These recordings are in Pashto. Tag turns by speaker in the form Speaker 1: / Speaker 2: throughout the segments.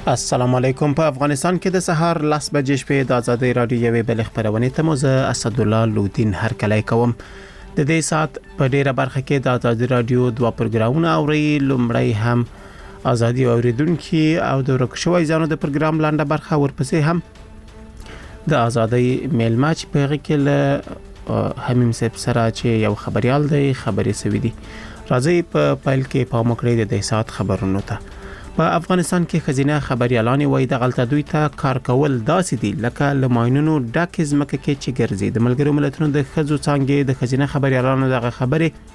Speaker 1: السلام علیکم. په افغانستان کې د سهار 10 بجې شپې د ازادي رادیو یوې بل خبرونه ته موزه اسد الله لودین هر کله کوم. د دې سات په ډیره برخه کې د ازادي رادیو دوه پروګرامونه اوري. لومړی هم ازادي اوریدونکو او د ورکشوي ځانو د پروګرام لاندې برخه ورپسې هم د ازادي میلماچ په غږ کې له همیم سپ سره چې یو خبريال دی خبرې سوي دي. راځي په پایل کې په مکړې د دې سات خبرونو ته. په افغانستان کې خزینه خبريالان وایي د غلطه دوی ته کار کول داسې دي لکه لماینونو ډاک زمکه کې چې ګرځي. د ملګرو ملتونو د خزو څنګه د خزینه خبريالانو دغه خبره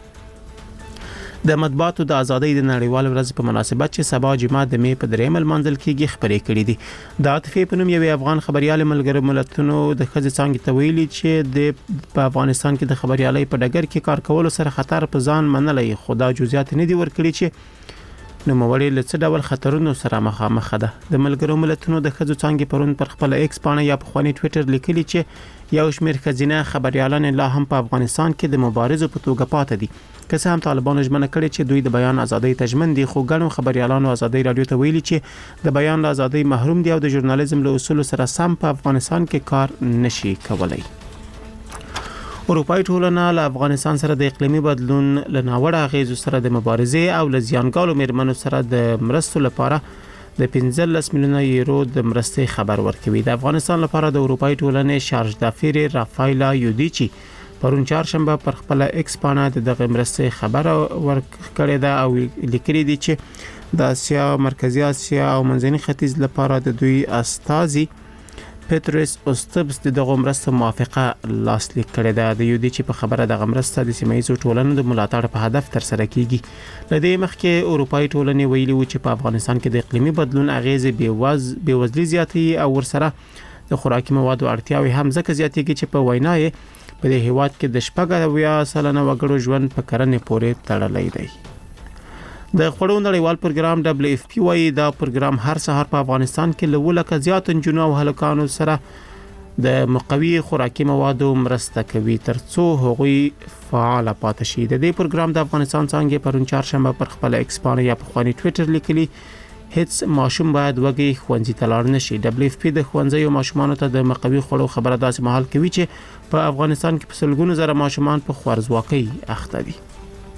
Speaker 1: د مطبوعاتو د ازادۍ د نړیوال ورځ په مناسبت چې سبا جمعه د می په درېمل منځل کې خبرې کړې دي. د عاطفي په نوم یو افغان خبريال ملګرو ملتونو د خزو څنګه ته ویلي چې د افغانستان کې د خبريالۍ په ډګر کې کار کول سره خطر په ځان منلې. خدا جزئیات نه دي ورکړي چې نو موړي له څه ډول خطرونو سره مخامخ ده. د ملګرو ملتونو د خزو څنګه پرون پر خپل ایکس باندې یا په خواني ټوئیټر لیکلي چې یو شمېر خزینه خبريالان لا هم په افغانستان کې د مبارزو په توګه پاتې دي. که څه هم طالبانو ژمنه کړې چې دوی د بیان ازادۍ تضمین دي، خو ګڼو خبريالانو ازادۍ رادیو ته ویلي چې د بیان ازادۍ محروم دي او د ژورنالیزم له اصول سره سم په افغانستان کې کار نشي کولای. اروپאי ټولنه له افغانستان سره د اقلیمي بدلون له ناوړه غیزو سره د مبارزې او له زیانګالو میرمنو سره د مرستو لپاره د 15 میلیونه یورو د مرستې خبر ورکوي. د افغانستان لپاره د اروپאי ټولنې شارژ دافیر رافایلا یودیچی پرون چهارشنبه پر خپل ایکس باندې دغه مرستې خبر ورکړی دا او لیکلي دي چې د اسیا، مرکزی اسیا او منځني ختیځ لپاره د دوی استازي پټریس اوستبس دغه مرسته موافقه لاسلیک کړې ده. د یودي چې په خبره د مرسته د سیمایي ټولنو د ملاتړ په هدف تر سره کیږي. لدې مخکې اروپאי ټولنې ویلي و چې په افغانستان کې د اقلیمي بدلون اغیزې بېوزلي زیاتې او ورسره د خوراکي موادو اړتیاوې هم ځکه زیاتېږي چې په وینای په دې هیواد کې د 80% وګړو ژوند په کرنې پورې تړلی دی. د خړو نړیوال پروګرام WFP وايي دا پروګرام هر سهار په افغانستان کې له ولکه زیات جنونو او هلکانو سره د مقوي خوراکي موادو مرسته کوي ترڅو هغوی فعال پاتې شي. د دې پروګرام د افغانستان څنګه پرون چهارشنبه پر خپل ایکس باندې یا په خواني ټوئیټر لیکلي هیڅ ماشوم باید وګي خوندې تلار نشي. WFP د خوندې او ماشومانو ته د مقوي خړو خبره داسې مهال کوي چې په افغانستان کې په سلګونو زره ماشومان په خوارزواکۍ اخته دي.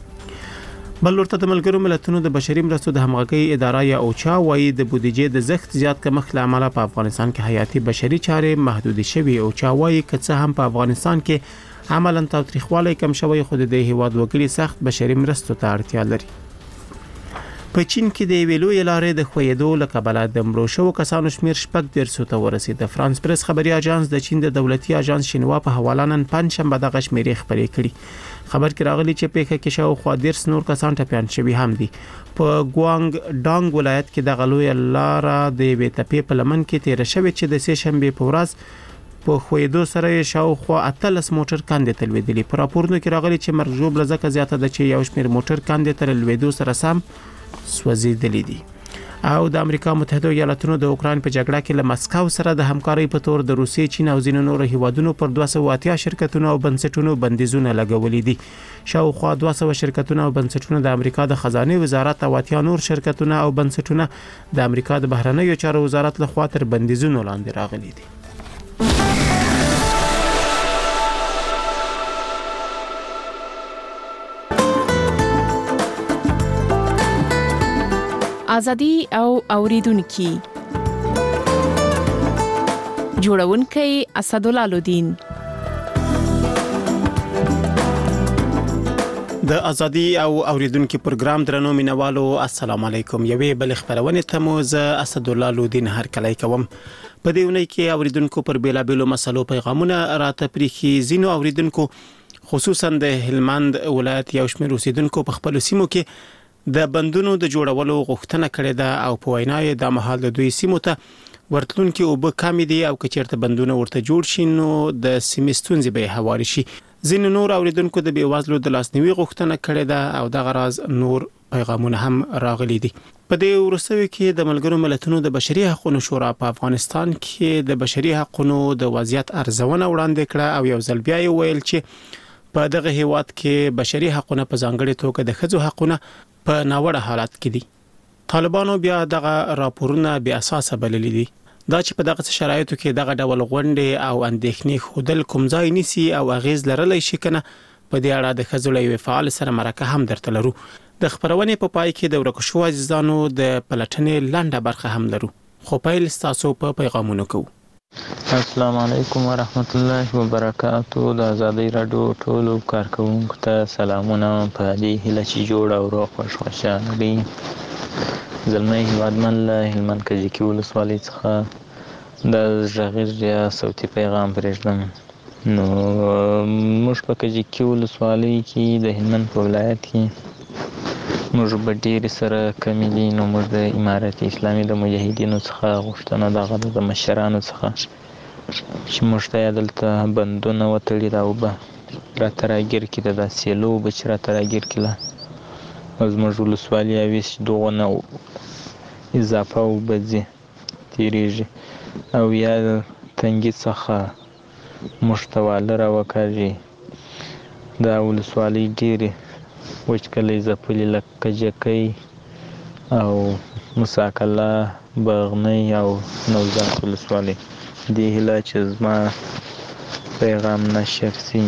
Speaker 1: بل ورته د ملګرو ملتونو د بشري مرستو د همغږي اداره یا اوچا وايي د بودیجې د زښت زیات کمښت لامل په افغانستان کې حیاتي بشري چارې محدود شوي. اوچا وايي که څه هم په افغانستان کې عملاً تاریخواله کم شوی، خو د هیواد وګړي سخت بشري مرستو ته اړتیا لري. په چین کې د ویلو لارې د خویدو لکبل د مړو شو کسانو شمیر 14 ته ورسید. د فرانس پریس خبري اژانس د چین د دولتي اژانس شینوا په حواله نن پنځشنبه د غشمیري خبرې کړي. خبر کې راغلی چې په کې شاوخوا 13 نور کسان ټپيان شوي هم دي. په ګوانګ ډانګ ولایت کې د غلوی لار د وې تپې په لمن کې تیر شوی چې د سه شنبه په ورځ په خویدو سره شاوخوا 18 موټر کاندې تلویدلی. په راپورونو کې راغلی چې مرجوب لزکه زیاته ده چې یو شمېر موټر کاندې تر لویدو سره سم سوځیدلی دي. او د امریکا متحده ایالاتونو د اوکران په جګړه کې له مسکو سره د همکارۍ په تور د روسیې، چین او ځینو نورو هیوادونو پر 280 شرکتونو او بنسټونو بندیزونه لګولي دي. شاوخوا 200 شرکتونه او بنسټونه د امریکا د خزانه وزارت او 80 نور شرکتونه او بنسټونه د امریکا د بهرنیو چارو وزارت لخوا تر بندیزونو لاندې راغلي دي.
Speaker 2: ازادي او اوریدونکو جوړونکي اسد الله لودین.
Speaker 1: د ازادي او اوریدونکو پروګرام درنو مینوالو السلام علیکم. یوې بل خبرونه ته موزه اسد الله لودین هر کله کوم. په دې ونې کې اوریدونکو پر بیلابېلو مسلو پیغامونه راته پریخي. زینو اوریدونکو خصوصا د هلمند ولایت یو شمېر اوسیدونکو په خپل سیمو کې د بندونو د جوړولو غوښتنه کړې ده او په وینای د مهال د دوی سیمو ته ورتلونکو او به کمی دي او کچېرته بندونه ورته جوړ شي نو د سیمستونځي به هواري شي. ځین نور اوریدونکو د بیوازلو د لاسنیوي غوښتنه کړې ده او د غراز نور پیغامونه هم راغلي دي. په دې ورسوي کې د ملګرو ملتونو د بشري حقوقو شورا په افغانستان کې د بشري حقوقو د وضعیت ارزونه وړاندې کړه او یو ځل بیا ویل چې په دغه هیواد کې بشري حقوقو په ځانګړي توګه د ښځو حقوقو په ناوړه حالت کې دي. طالبانو بیا دغه راپورونه بیا اساسه بللي دي دا چې په دغه شرایطو کې دغه ډول غونډې او اندېښنې خودل کوم ځای نیسي او اغیز لرلی شي کنه په دې اړه د خزولې فعال سره مرکه هم درته لرو د خبرونې په پای کې د ورکو شو عزیزانو د پلټنې لنډه برخه هم لرو خو پیل تاسو په پیغامونو کوو
Speaker 3: السلام علیکم ورحمت الله وبرکاتو د آزادۍ رادیو ټولو کارکونکو ته سلامونه په دې هیله چې جوړ او روغ خوشحاله دي زلمی هیوادمن له هلمند کجکي ولسوالۍ څخه د غږیز یا صوتي پیغام پرېږدم نو موږ په کجکي ولسوالۍ کې د هلمند په ولایت کې موږ به ډېرې سره کمې دي نو موږ د امارت اسلامي د مجاهدینو څخه غوښتنه دغه د مشرانو څخه چې موږ ته یې دلته بندونه وتړي دا اوبه راته راګیر کړي د دا سیلو اوبه چې راته راګیر کړي او زموږ ولسوالي اویس دغو نه اضافه اوبه ځي تېرېږي او یا تنګي څخه موږ ته واله راوکاږي دا ولسوالۍ ډېرې وچکالۍ ځپلې لکه کجکۍ او مساکله بغنۍ او نوزاد ولسوالۍ دې هیله چې زما پیغام نشر سي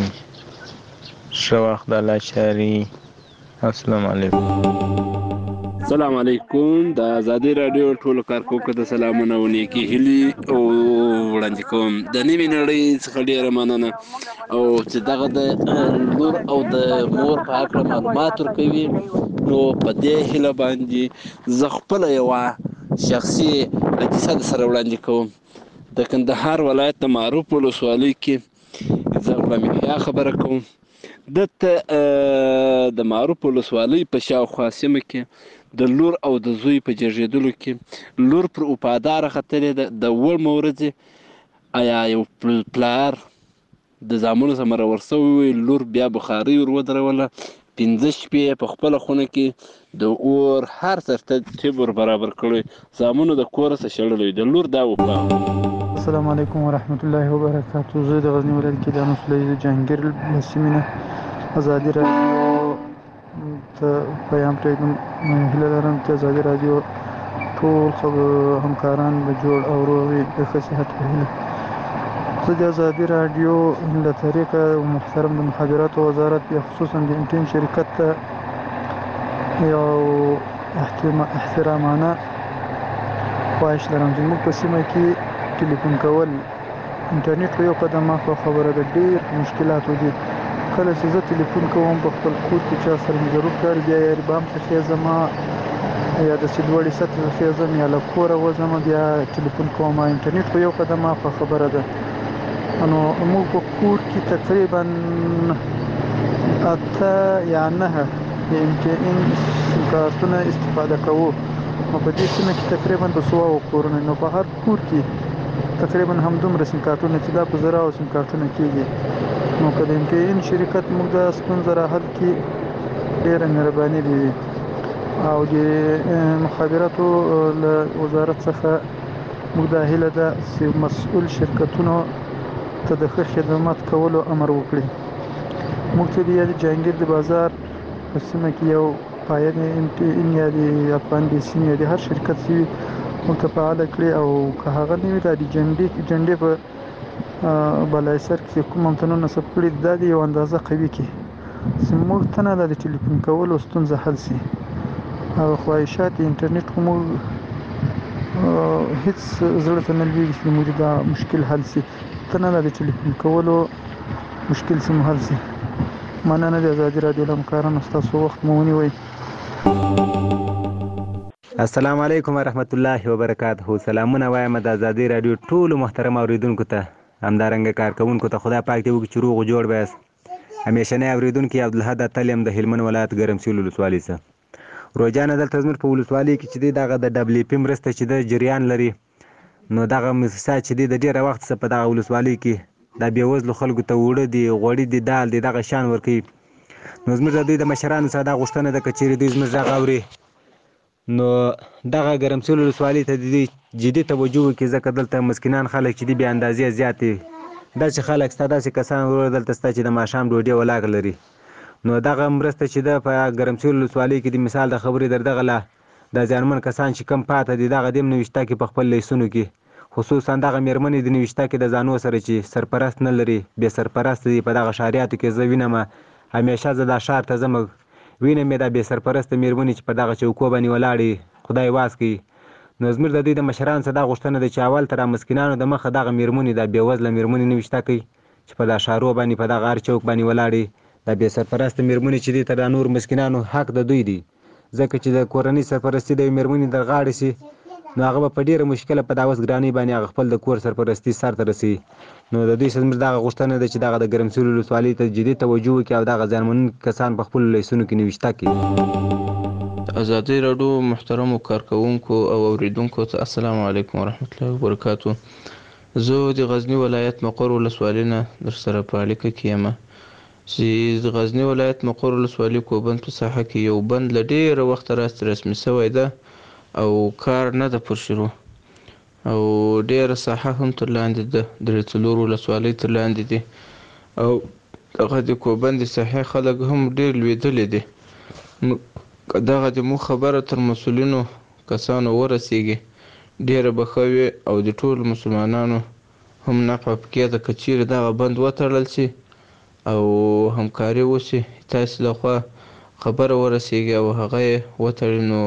Speaker 3: ښه وخت د الله چاري السلام علیکم
Speaker 4: السلام علیکم د آزادۍ رادیو ټولو کارکونکو ته سلامونه او نیکې هیلې او وړاندې کوم د نیمې نړۍ څخه ډېره مننه او چې دغه د لور او د مور په هکله معلومات ورکوي نو په دې هیله باندې زه خپله یوه شخصي کیسه سره وړاندې کوم د کندهار ولایت د معروف ولسوالۍ کې زه غلام یحیی خبره کوم دلته د معروف ولسوالۍ په شاوخوا سیمه کې د لور او د زوی په جږېدلو کې لور پر وفاداره ختلې ده د وړمه ورځې آیا یو پلار د زامنو څخه راور سوی وي لور بیا بخارۍ ور ودروله 15 شپې په خپله خونه کې د اور هر ترتیب ور برابر کړی زامنو د کور څخه شړلی د لور دا وفا
Speaker 5: السلام علیکم ورحمت الله وبرکاتو زه د غزني ولایت کې د نسلي جهانګیر له سیمې نه آزادي رادیو ته پیغام پرېږدم هیله لرم چې آزادي رادیو ټول همکاران به جوړ او روغ وي د ښه صحت په هیله زه د آزادي رادیو له طریقه محترم د مخابراتو وزارت یا خصوصا د انټین شرکت ته یو احترامانه خواهش لرم چې موږ په سیمه کې ټلیفون کول انټرنیټ په یو قدم مخه خبره ده ډېر مشکلات دي کله چې زه ټلیفون کوم په خپل کور کې چا سره مې ضرور کار بیا یې بام څخه زما یا د سیدوړي سطح څخه زما یا له کوره وځم بیا ټلیفون کوم انټرنیټ په یو قدم مخه خبره ده نو موږ په کور کې تقریبا 8 یا 9 د کارتونه استفاده کوو نو په دې سیمه کې تقریبا 200 کورونه نو په هر کور کې تقریبا همدومره سیم کارتونه چې دا په زره او سیم کارتونه کېږي نو که د انټین شرکت موږ د ستونزه راحل کړي ډېره مهرباني دي او د مخابراتو له وزارت څخه موږ دا هیله ده چې مسؤل شرکتونو ته د ښه خدمات کولو امر وکړي موږ ته د جهانګیر د بازار په سیمه کې یو پایه انټین یا د افغان بیسین یا د هر شرکت سي موږ ته فعاله کړي او که هغه نه وي د جنډې په بالای سر کې کوم امتنون نصب کړي دا د یو اندازه قوي کې چې موږ ته نه د ټلیفون کولو ستونزه حل سي او خواهشات انټرنیټ کوم هیڅ زړه ته نه لویږي چې موږ دا مشکل حل سي ته نه د ټلیفون کولو مشکل سم حل سي مننه د آزادي رادیو همکارانو ستاسو وخت مو ونیوئ
Speaker 6: السلام علیکم ورحمت الله وبرکاته سلامونه وایم د آزادي رادیو ټولو محترم اوریدونکو ته همدارنګه کارکونکو ته خدای پاک دې وکړي چې روغ جوړ بیاست همیشنی اوریدونکي عبدالحد اتل د هلمند ولایت ګرمسیر ولسوالۍ څخه روزانه دلته زموږ په ولسوالۍ کې چې دی دغه د WP مرسته چې د جریان لري نو دغه مؤسسه چې دی د ډېره وخت څخه په دغه ولسوالۍ کې د بېوزلو خلکو ته اوړه دي غوړي دي دال دي دغه شیان ورکوي نو زموږ د دوی د مشرانو څخه دا غوښتنه ده که چیرې دوی زموږ غږ اوري نو دغه ګرمسیر ولسوالۍ ته د دوی جدي توجه وکړي ځکه دلته مسکینان خلک چې دي بې اندازې زیات دي داسې خلک شته داسې کسان وروره دلته شته چې د ماښام ډوډۍ ولاړ لري نو دغه مرسته چې ده په ګرمسیر ولسوالۍ کې د مثال د خبرې در دغه له د ځانمن کسان چې کم پاتې دي دغه دیم نوشته کې په خپل لیسونو کې خصوصا دغه میرمنې د نوشته کې د ځانو سره چې سرپرست نه لري بې سرپرست دي په دغه ښاریاتو کې زه وینم همیشه زه دا ښار ته ځم وینم یې دا بې سرپرسته میرمنې چې په دغه چوکو باندې ولاړې خدای واس کوي نو زموږ د دوی د مشرانو څخه دا غوښتنه ده چې اول تر مسکینانو د مخه دغه میرمنې دا بېوزله میرمنې نوشته کوي چې په دا ښارو باندې په دغه هر چوک باندې ولاړې دا بې سرپرسته میرمنې چې دي تر دا نور مسکینانو حق د دوی دی ځکه چې د کورنۍ سرپرستي د میرمنې د غاړې سي نو هغه به په ډېره مشکله په دا اوس ګرانۍ باندې هغه خپل د کور سرپرستي سرته رسوي نو د دوی څخه زموږ دغه غوښتنه ده چې دغه د ګرمسیر ولسوالۍ ته جدي توجه وکړي او دغه ځانمن کسان په خپلو لیسونو کې نوشته کړي
Speaker 3: ازادي راډیو محترمو کارکونکو او اوریدونکو ته السلام علیکم ورحمت الله وبرکاتو زه د غزنی ولایت مقر ولسوالۍ نه در سره په اړیکه کې یم چې د غزنی ولایت مقر ولسوالۍ کوبند په ساحه کې یو بند له ډېره وخته راستې رسمي شوی ده او کار نه ده پر شروع او ډېره ساحه هم تر لاندې ده درې څلور ولسوالۍ تر لاندې دي او دغه د کوبند د ساحې خلک هم ډېر لوېدلي دي دغه د مو خبره تر مسؤلینو کسانو ورسیږي ډېره به ښه وي او د ټولو مسلمانانو هم نفع پکې ده که چیرې دغه بند وتړل شي او همکاري وشي تاسې لخوا خبره ورسیږي او هغه یې وتړي نو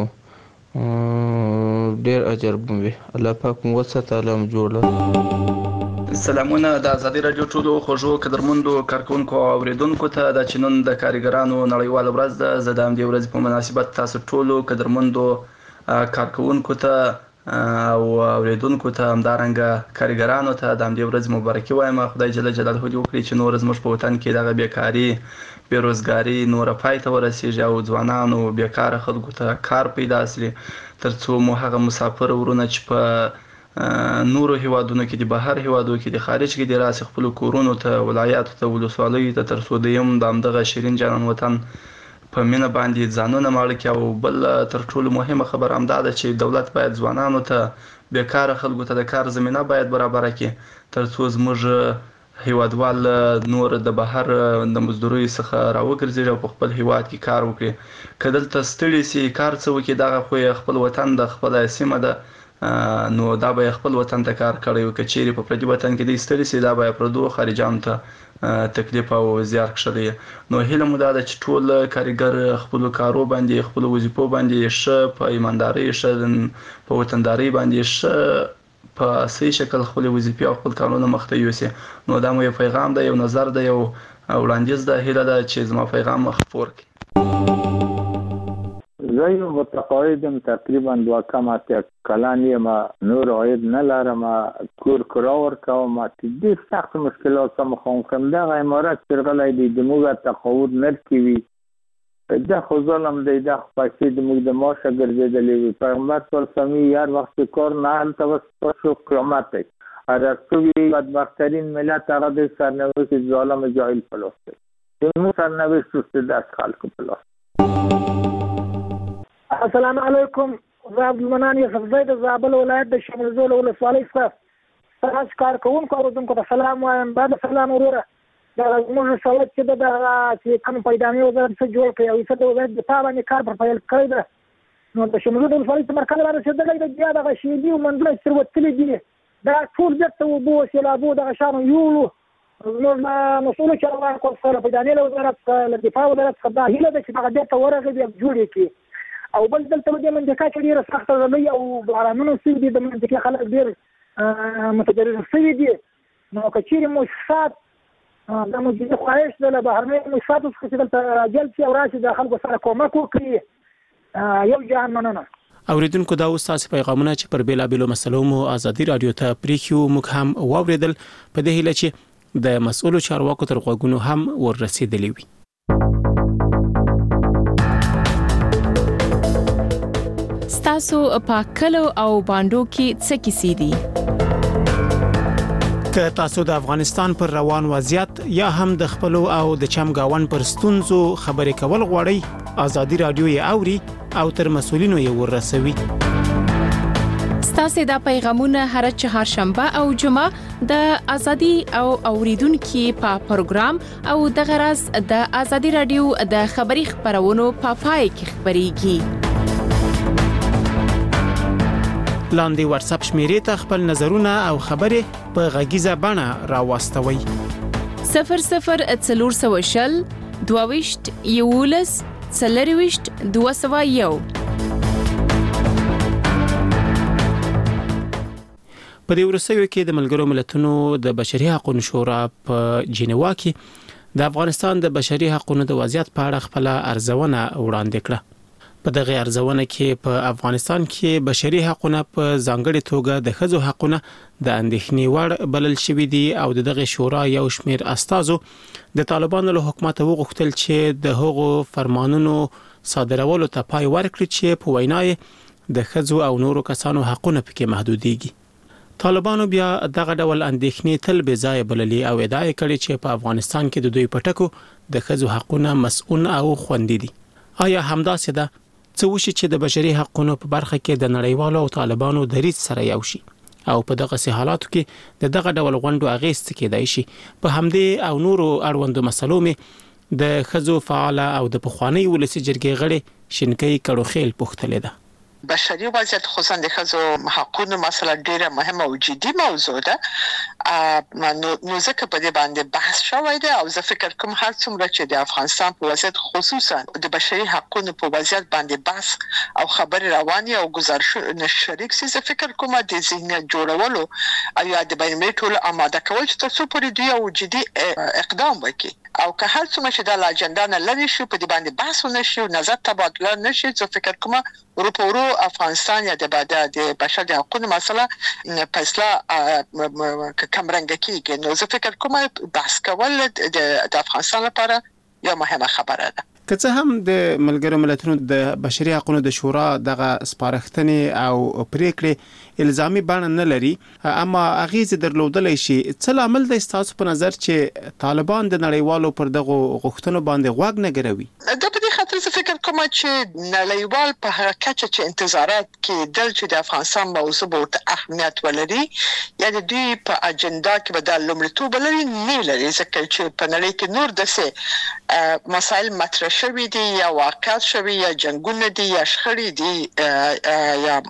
Speaker 3: ډېر اجر به وي الله پاک مو وساته الله مو جوړ
Speaker 7: سلامونه د ازادي راډیو ټولو خوږو قدرمندو کارکونکو او اوریدونکو ته د چنن د کارګرانو نړیواله ورځ ده زه د همدې ورځې په مناسبت تاسو ټولو قدرمندو کارکونکو ته او اوریدونکو ته همدارنګه کارګرانو ته د همدې ورځې مبارکي وایم خدای جل جلاله دې وکړي چې نور زموږ په وطن کې دغه بیکاري بېروزګاري نوره پای ته ورسیږي او ځوانانو بیکاره خلکو ته کار پیدا شي ترڅو مو هغه مسافر ورونه چې په نورو هیوادونو کې د بهر هیوادو کې د خارج کې د راسي خپل کورونو ته ولایاتو ته ولسوالیو ته تر څو د همدغه شیرین جانان وطن په مینه باندې ځانونه ماړه کړي او بل تر ټولو مهمه خبره همدا ده چې دولت باید ځوانانو ته بیکاره خلکو ته د کار زمینه باید برابر کړي تر څو زموږ هیوادوال نور د بهر د مزدورۍ څخه راوګرځي او په خپل هیواد کې کار وکړي که دلته ستړي سي کار څه وکړي دغه خو خپل وطن د خپل سیمه ده نو دا به خپل وطن ته کار کوي که چیرې په پردي وطن کې د ستړي سي دا به پردو خارجانو ته تکلیف او زیار کړی نو هیله مو دا ده چې ټول کارګر خپل کارو باندې خپل وظیفو باندې ښه په ایمانداري ښه په وطنداري باندې ښه په صحیح شکل خپل وظیفې او خپل کارونه مخته یوسي نو دا مو یو پیغام ده یو نظر ده یو وړاندیز ده هیله ده چې زما پیغام خپور کړي
Speaker 8: زه یو متقاعدم تقریبا 2 کم اتیا کلن یم نور عاید نه لرم کور کرا ورکوم ډېر سخت مشکلات سره مخامخ یم دغه امارت چې غلی دی د موږ تقاعد نرکوي دا خو ظلم دی دا خو پیسې د موږ د معاشه ګرځېدلې وي پیغمبر صلی الله علیه وسلم هر وخت کار نه هلته بس شو قیامت دی ارسطوی بدبختترین ملت هغه د سرنوشت ظالم جاهل پلاس دی زموږ سرنوشت اوس د خلکو پلاس
Speaker 9: السلام علیکم زه عبدالمنان یوسفزی د زابل ولایت د شمال زول ولسوالۍ څخه تاسو کارکوونکو اوریدونکو ته سلام وایم بعد سلام وروره دا زموږ سوالت چې د چې کوم پیدامي وزارت څخه جوړ کړي او څه د وزارت دفاع باندې کار پر پیل کړی ده نو د شمال زول ولسوالۍ څخه مرکز رسېدلی دی بیا دغه شیدي او منډلۍ چې وتلي دي دا ټول بیرته اوبو سیلابو دغه شانو یولو زموږ مسؤلو چارواکو سره پیدامي له وزارت څخه له دفاع وزارت څخه دا هیله ده چې دغه بیرته ورغلي بیا جوړ یې کړي او بل دلته د منځکا چې ډیره سخته ځلې او بارانونه شوي دي د منځکا خلک ډیر متضرر شوي دي نو که چیرې مؤسسات د مجلس خواهش ده له بهرنۍ مؤسساتو څخه چې دلته جلب شي او راشي د خلکو سره کومک وکړي یو جهان مننه
Speaker 1: اوریدونکو دا اوس تاسو پیغامونه چې پر بیلابیلو مسلو مو ازادي رادیو ته پریښو موږ هم واوریدل په دې هیله چې د مسؤلو چارواکو تر غوږونو هم ورسېدلی وي
Speaker 2: تاسو په کلو او باندو کې څه کیسې دي
Speaker 1: که تاسو د افغانستان پر روان وضعیت یا هم د خپل او د چمګاون پر ستونزو خبرې کول غواړئ ازادي رادیو یې اوري او تر مسؤلینو یې ورسوي
Speaker 2: ستاسو د پیغامونه هر چهارشنبه او جمعه د ازادي او اوریدونکو په پروګرام او د غرض د ازادي رادیو د خبري خبرونو په پای کې خبريږي
Speaker 1: لاندې واتس اپ شمیرې ته خپل نظرونه او خبرې په غږیزه بڼه راوستوي.
Speaker 2: 00 22 یولس 40 201.
Speaker 1: په دې ورسېو کې د ملګرو ملتونو د بشري حقوقو شورا په جنیوا کې د افغانستان د بشري حقوقو د وضعیت په اړه خپل ارزونه وړاندې کړه. په دغه ارزونه کې په افغانستان کې بشري حقوقو په ځانګړي توګه د ښځو حقوقو د اندېښنې وړ بلل شوې دي او دغه شورا یو شمېر استازو د طالبانو له حکومت وغوښتل چې د هغو فرمانونو صادرولو ته پای ورکړي چې په وینای د ښځو او نورو کسانو حقوقونه پکې محدودېږي. طالبانو بیا دغه ډول اندېښنې تل بې ځای بللي او ادعا کړې چې په افغانستان کې د دوی پټکو د ښځو حقوقونه مسؤل او خوندي دي. آیا همداسې ده؟ څه وشي چې د بشري حقوقو په برخه کې د نړیوالو او طالبانو دریځ سره یو شي او په دغه حالاتو کې دغه ډول غونډو اغېز کېدای شي. په همدې او نورو اړوندو مسلو مې د ښځو فعال او د پخوانی ولسی جرګې غړي شینکۍ کړوخیل پوښتلې ده.
Speaker 10: بشري وضعیت خصوصا د ښځو حقوقو مسله ډیره مهمه او جدي موضوع ده. نو ځکه په دې باندې بحث شوی دی او زه فکر کوم هر څومره چې د افغانستان په وضعیت خصوصا د بشري حقوقو په وضعیت باندې بحث او خبري رواني او گزارش شریک سي، زه فکر کوم د ذهنیت جوړولو او یا د بیانې ټول آماده کول چې تاسو پرې دی او جدي اقدام وکړي او که هر څومره چې د اجنډا نه لري شو په دې باندې بحث ونشي او نظر تبادله نشي، زه فکر کوم ورو افغانستان یا د بشري حقوقو مسله فیصله کمرنګ کیږي. نو زه فکر کوم بحث کول د افغانستان لپاره یو مهمه خبره ده.
Speaker 1: که څه هم د ملګرو ملتونو د بشري حقوقو د شورا دغه سپارښتنې او پریکړې الزامي بڼه نه لري، اما اغیز درلودلی شي. څه لامل دی ستاسو په نظر چې طالبان د نړیوالو پر دغه غوښتنو باندې غوږ نه ګروي؟
Speaker 10: د دې خاطر زه فکر کوم چې نړیوال په هغه کچه چې انتظارات کې دل چې د افغانستان موضوع به اهمیت ولري یا د دوی په اجنډا کې به د لومړیتوب لري نه لري، ځکه چې په نړۍ کې نور دسه مسائل مطرح شوی دي یا واقعات شوی یا جنگونه دي یا شخړې دي یا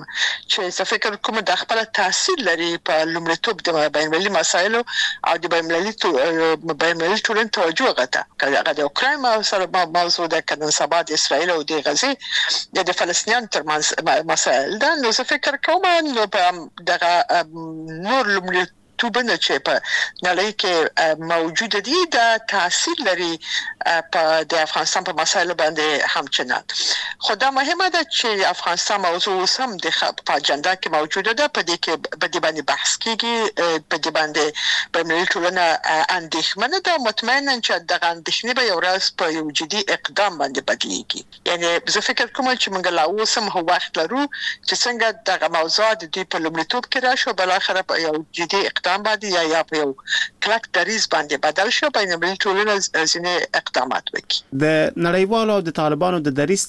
Speaker 10: چې زه فکر کوم د خپل تاثیر لري په لومړیتوب د بین‌المللي مسایلو او د بین‌المللي ټولنې توجه غته کله د اوکراین سره موضوع ده، کله سبا د اسرائیل او د غزې د فلسطینیان ترمنځ مسایل ده. نو زه فکر کوم نو دغه نور لومړیتوب توبنه چې په نړۍ کې موجود دي د تاثیر لري په د افغانستان په مسایلو باندې همچنان. خو دا مهمه ده چې افغانستان موضوع سم د په اجنډا کې موجوده ده، په دې کې په دې باندې بحث کیږي، په دې باندې په ملي ټولنه اندېښمنه ده، مطمئنا چې دغه اندېښنې به یو ورځ په یو جدي اقدام باندې بدلېږي. یعنی زه فکر کوم چې موږ لا اوس هم وخت لرو چې څنګه دغه موضوع د دې په لومړیتوب کې راشي، بل اخر په یو جدي اقدام باندې یا په یو کلک دریز باندې بدل شو، بین‌المللي ټولنه ځینې اقدامات وکړي.
Speaker 1: د نړیوالو او د طالبانو د دریز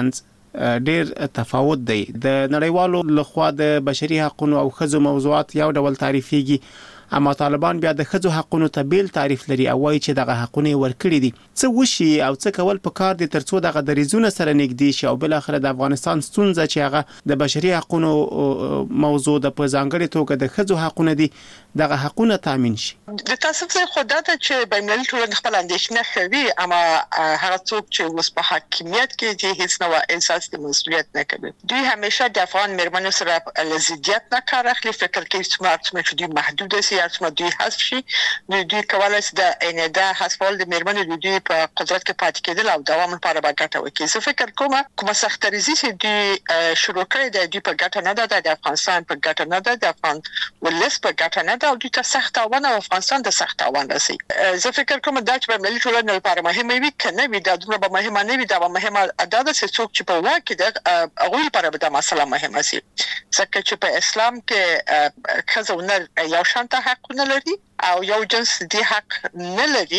Speaker 1: ترمنځ ډیر تفاوت دی. د نړیوالو لخوا د بشري حقوقو او ښځو موضوعات یو ډول تعریفېږي، اما طالبان بیا د ښځو حقوقو ته بیل تعریف لري او وایي چې دغه حقوقونه ورکړي دي. څه وشي او څه کول پکار دي ترڅو دغه دریزونه سره نږدې شي او بل اخر د افغانستان ستونزه چې هغه د بشري حقوقو موضوع د په ځانګړي توګه د ښځو حقوقونه دي دغه حقوقونه تامین شي؟
Speaker 10: د تاسو څخه خدای ته چې بین‌المللي ټولنه خپل اندېښنه کوي، اما هغه څوک چې اوس په حاکمیت کې دي هیڅ نوع احساس د مسؤلیت نه کوي. دوی همیشه د افغان مېرمنو سره لزیدیت نه کار اخلي، فکر کوي چې دوی محدود دي یا چې دوی حذف شي، نو دوی کولای شي د انیدا حذفول د مېرمنو د دوی په قدرت کې پاتې کېدل او دوام لپاره به ګټه وکړي. زه فکر کوم سختریزي چې دوی شروع کړي د دوی په ګټه نه ده، د افغانستان په ګټه نه ده، د افغان ولس په ګټه نه ده او دوی ته سخت تاوان او افغانستان ته سخت تاوان رسي. زه فکر کوم دا چې په ملي ټولنې لپاره مهمه وي، کنه وي دا دومره به مهمه نه وي، دا به مهمه ادا ده چې څوک چې په واقع ده هغه لپاره به دا مسله مهمه سي، ځکه چې په اسلام کې ښځه یو شان حقونه لري او یو جنس دی حق نه لري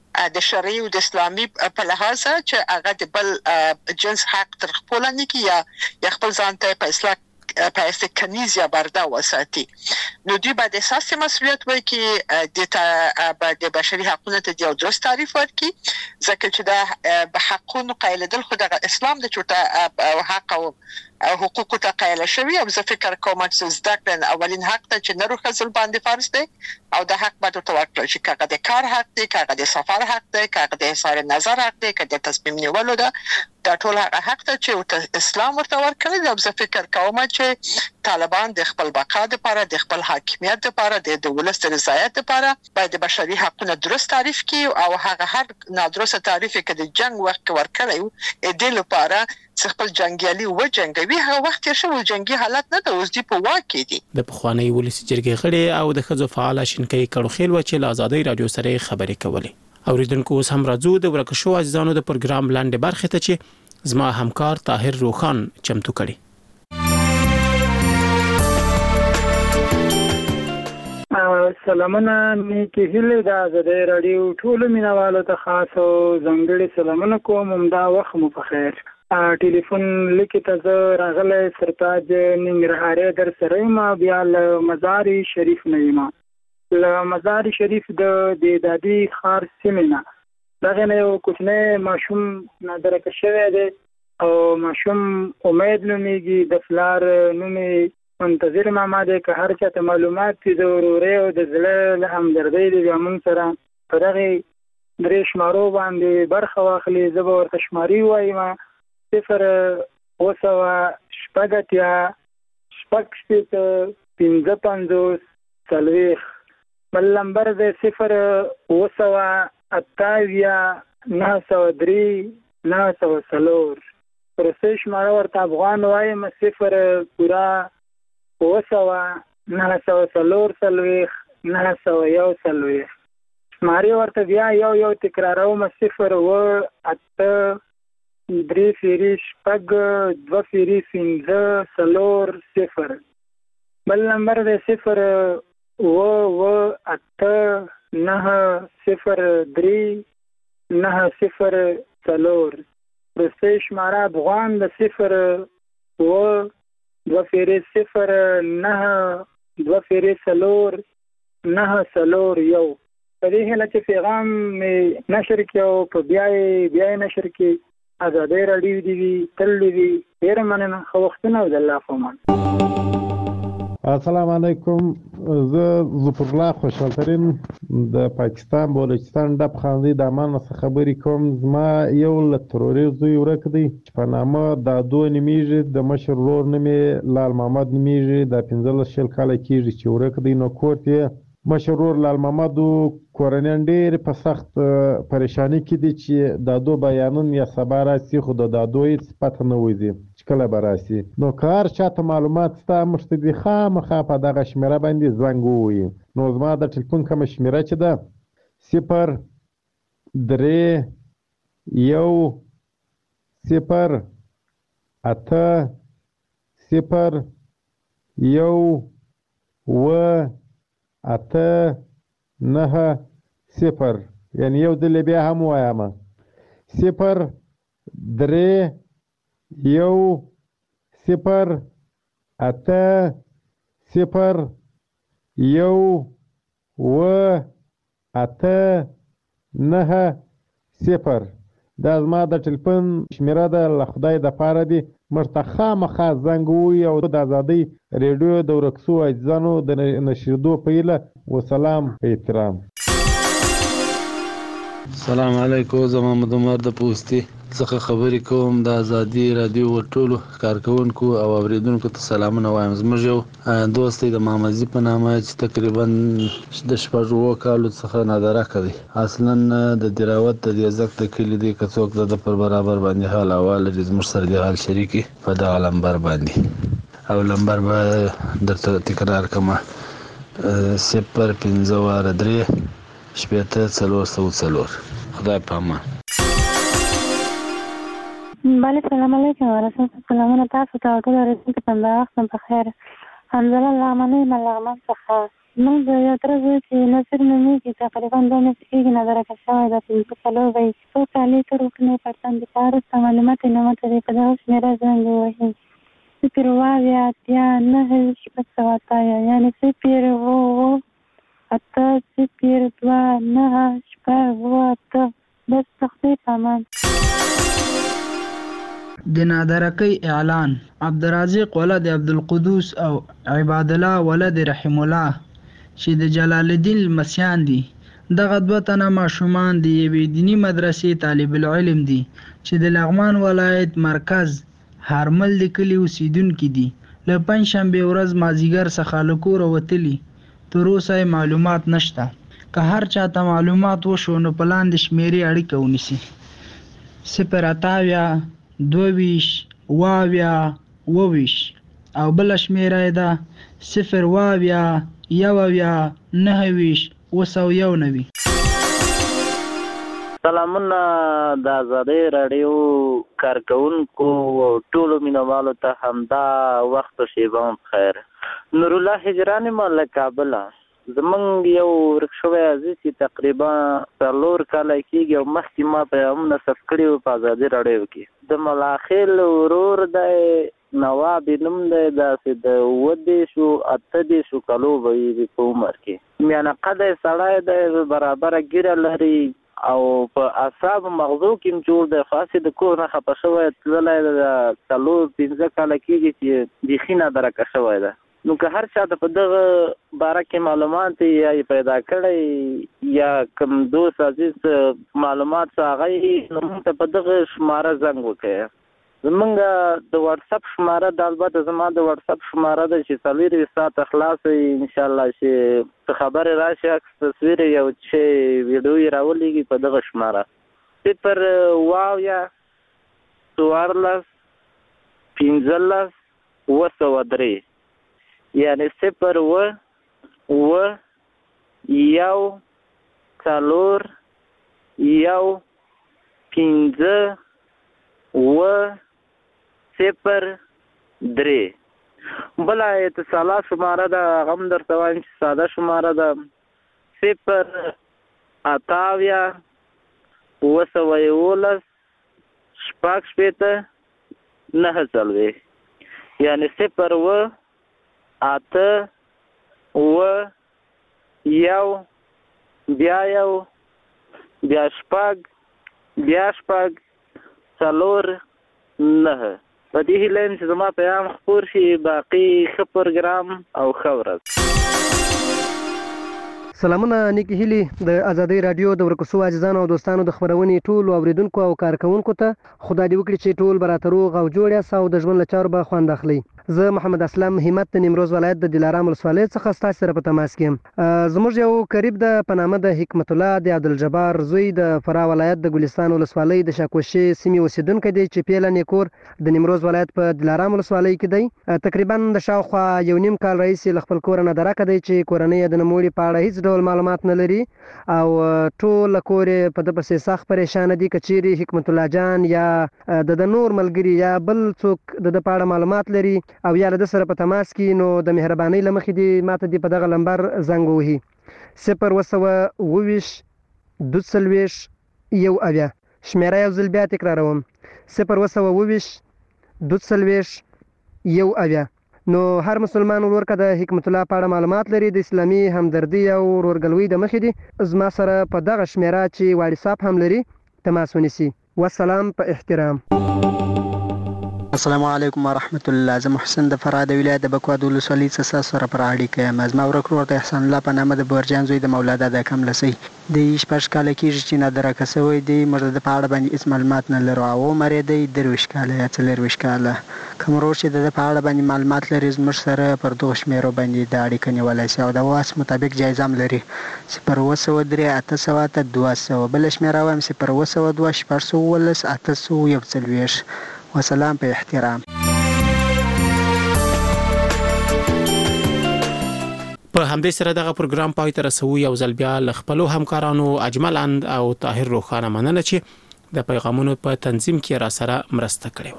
Speaker 10: د شرعي او د اسلامي په لحاظ چې هغه د بل جنس حق تر خپل نه کی یا خپل ځان ته په اصلاح په کنیز یا برده وساتي. نو دوی باید اساسي مسؤلیت وکړي د بشري حقوقو ته یو درست تعریف ورکړي، ځکه چې دا به حقوقو قایلدل خو د اسلام د چوټه حق او حقوقو ته قایل شوی. او زه فکر کوم چې زده کړه اولین حق ته چې نرو خزل باندې فرض دی او د حق باندې توکل چې کاغه د کار حق دی، کاغه د سفر حق دی، کاغه د اظهار نظر حق دی، کاغه د تصمیم نیولو دا ټول حق ته چې اسلام ورته ورکړي. او زه فکر کوم چې طالبان د خپل بقا لپاره، د خپل حاکمیت لپاره، د ولس د رضایت لپاره باید د بشري حقوقو درست تعریف کړي او هغه هر نادرسته تعریف کې د جنگ وخت ورکړي د لپاره خپل جنگیالي و جنگوي. هغه وخت یې شو جنگي حالت نه د اوس دی په واکې دي.
Speaker 1: د پخوانی ولسی جرګې غړي او د خزو فعال شینکې کړوخیل و چې له آزادۍ رادیو سره خبرې کولې. اوریدونکو اوس هم راځو د ورکشو عزیزانو د پروګرام لاندې برخه ته چې زما همکار طاهر روخان چمتو کړي.
Speaker 5: سلامونه نیکی هیله د آزادۍ رادیو ټول مینوالو ته خاص او ځانګړي سلامونه کوم. همدا وخت مو په خیر. ټلیفون لیکي ته راغله سرتاج ننګرهاري در سره ما بیا له مزار شریف نه یم. له مزار شریف د دادی خار سیمه دغه نه یو کوچنی ماشوم نادرکه شوی دی او ماشوم امید نومیږي، د فلار نومي منتظر ماما دی. که هر چاته معلومات دي د ورورې او د زړه له همدردۍ دی بیا موږ سره په دغه درې شمارو باندې برخه واخلي. زه به ورته شماري وایم 0 شپږ شپږ شپږ 55 40. بل نمبر دی 0 903 904. پرسه شماره ورته افغان وایم 0 پورا 904 901. شماري ورته بیا یو تکراروم 0 8 3 شپږ 2 5 0. بل نمبر دی 0 8 903 904. پرسه شماره افغان د 0 2 0 9 2 0 901. په دې هله چې پیغام نشر کړو په بیا نشر کې آزادۍ رادیو دی تل دی. ډیر مننه. خو وختونه د الله فمان.
Speaker 11: السلام علیکم. زه ظفر الله خوشحالترین د پاکستان بلوچستان د خاندي د امان څخه خبرې کوم. زما یو له تروریزم ورک دی چې په نامه د دوه نیمیږي، د مشر ورور نومې لال محمد نیمیږي. د 15 کال کېږي چې ورک دی. نو کوټ مشر ورور لال محمد کورنۍ ډېر په سخت پریشانی کې دي چې د دوه بیانون یا سبا راسي، خو د دوی پته نه وځي چې کله به راسي. نو کار چاته معلومات ستا مشته دي خامخا په دغه شمیره باندې زنګ ووهي. نو زما د ټلیفون کومه شمیره چې ده 0 3 1 0 8 0 1 8 9 0. یعنی یو دل بیا هم وایم 0 3 1 0 8 0 1 8 9 0. دا زما د ټلیفون شمیره ده. له خدای د پاره دی مرته خامخا زنګ ووهي او د آزادۍ ریډیو د ورکسو عزیزانو د نشریدو په هیله. وسلام په احترام.
Speaker 4: السلام علیکم. زه محمد عمر د پوستي څخه خبرې کوم. د آزادۍ رادیو ټولو کارکونکو او اوریدونکو ته سلامونه وایم. زموږ یو دوست دی د محمدزي په نامه چې تقریبا د 6 کالو څخه نادرکه دی. اصلا د دراوت د دیزک د کلی دی. که څوک د پر برابر باندې حال احوال لري زموږ سره د حال شریکي په دغه لمبر باندې. او لمبر به درته تکرار کوم 0 5 3 4 خدای په امان.
Speaker 12: بله سلام علیکم و رسول سلامونه تاسو ته ټول اوریدونکو ته د وخت په خیر. حمزله لغمنۍ ملغمن څخه موږ د یو تر زوی چې نصر نومیږي تقریبا 2 میاشتې کېږي نادرکه شوی ده. 15 کالو به یې څو کالې تر وروستنۍ پرتن د کار وروسته معلومات یې نه ماته دی په دغه شمېره زنګ ووهي صفر واویا اتیا نهه شپږ سوه اتیا یعنې صفر اووه اته صفر دوه نهه شپږ اووه اته بس تخفیف امان.
Speaker 13: د نادرکۍ اعلان. عبدالرازق ولد عبدالقدوس او عبادالله ولد رحم الله چې د جلال الدین لمسیان دي. دغه دوه تنه ماشومان د یوې دیني مدرسې طالب العلم دي چې د لغمان ولایت مرکز هارمل د کلي اوسیدونکي دي. له پنجشنبې ورځ مازدیګر څخه له کوره وتلي، تر اوسه معلومات نشته. که هر چاته معلومات وشو نو په لاندې شمیرې اړیکه ونیسي: 0 22 واویا 22 او بل شمیره ده 0 واویا 1 9
Speaker 14: سلامونه د آزادۍ راډیو کارکونکو او ټولو مینوالو ته همدا وخت او شیبه هم بخیر. نور الله هجران ما له کابله. زمونږ یو ورک شوی عزیز چې تقریبا 4 کاله کېږي او مخکې ما پیغامونه ثبت کړي وو په آزادۍ راډیو کې. د ملاخیل ورور دی نواب نوم دی، داسې د 28 کالو به وي په عمر کې. میانه قده سړی دی، برابره ګیره لري او په اعصاب مغزو کې جوړ دی. خاصې د کور نه خفه شوی تللی د 4-5 کاله کېږي چې بیخي نادرکه شوی ده. نو که هر چا ته په دغه باره کې معلومات یا پیدا کړی یا کوم دوست عزیز معلومات څه هغه نو موږ ته په دغه شماره زنګ وکړئ. زمونږ د واتساپ شماره د البته زما د واتساپ شماره ده چې 24 ساعته خلاصه انشاءالله چې څه خبرې راشي عکس تصویر یو چې ویډیو یې راولېږي په دغه شماره 0 واویا 14 15 203 یعنی 0 و 1 4 1 15 0 بله اتصالات شماره ده هغه هم درته وایم چې ساده شماره ده 0 اتاویا 211 9 یعنی 0 و 8 و 1 بیا 4 9 په دې هیله چې زما پیغام خپور شي. باقي ښه پروګرام او ښه ورځ.
Speaker 15: سلامونه نیکی هیلی د آزادۍ رادیو د ورکوسو عزیزانو او دوستانو د خبرونې ټولو اوریدونکو او کارکونکو ته خدای دې وکړي چې ټول به راته روغ او جوړ یاست او د ژوند له چارو به خوند اخلئ. زه محمد اسلم همت د نیمروز ولایت د دلارام ولسوالۍ څخه ستاسو سره په تماس کې یم. زموږ یو قریب د په نامه د حکمت الله د عبدالجبار زوی د فراه ولایت د ګلستان ولسوالۍ د شاکوشي سیمې اوسیدونکی دی چې پیله نیکور د نیمروز ولایت په دلارام ولسوالۍ کې دی. تقریبا د شاوخوا 1.5 کال راهیسې له خپل کوره نه درکه دی چې کورنۍ د نوموړي په اړه هیڅ ډول معلومات نه لري او ټول کور په د پسې سخت پریشان دي. کچيري حکمت الله جان یا د نور ملګری یا بل څوک د په اړه معلومات لري او یا د سره په تماس کې نو د مهرباني لمخې دي ماته دی په دغه لمبر زنګ وهي 0 22 یو اویا شمیره یو ځل بیا تکراروم 0 22 یو اویا. نو هر مسلمان ورکه د حکمت الله په اړه معلومات لري د اسلامي همدردي او ورورګلوي د مخې دي زما سره په دغه شمیره چې واتساپ هم لري تماس ونیسي. والسلام په احترام.
Speaker 16: السلام علیکم ورحمت الله. زه محسن د فراه د ولایت د بکواد ولسوالۍ څخه سره پر اړیکه یم. زما ورک ورور د احسان الله په نامه د برجان زوی د مولادا د کم لسی د 6 کاله کېږي چې نادرکه شوی دی. موږ د په اړه باندې هیڅ معلومات نه لرو او عمر یې دی 23 کاله یا 24 کاله. کوم ورور چې د په اړه باندې معلومات لري زموږ سره پر دغه شمیرو باندې د اړیکه نیولای شي او د واس مطابق جایزه هم لري 0 802 بل شمیره وایم 0 800 وسلام په احترام.
Speaker 1: په همدې سره دغه پروګرام پای ته رسوي. یو ځل بیا ل خپلو همکارانو اجمل اند او طاهر روخانه مننه چې د پیغامونو په تنظیم کې را سره مرسته کړې و.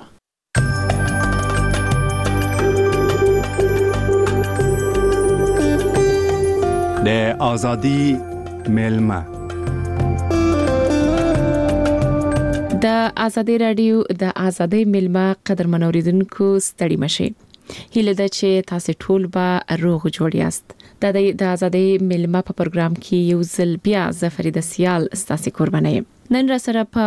Speaker 17: د ازادي ملما
Speaker 2: د ازادي رادیو د ازادي ملما قدرمن اوریدونکو ستړي مشه هیله ده چې تاسو ټول به روغ جوړ یاست. د ازادي ملما په پروګرام کې یو ځل بیا زفریده سیال ستاسو قرباني نن را سره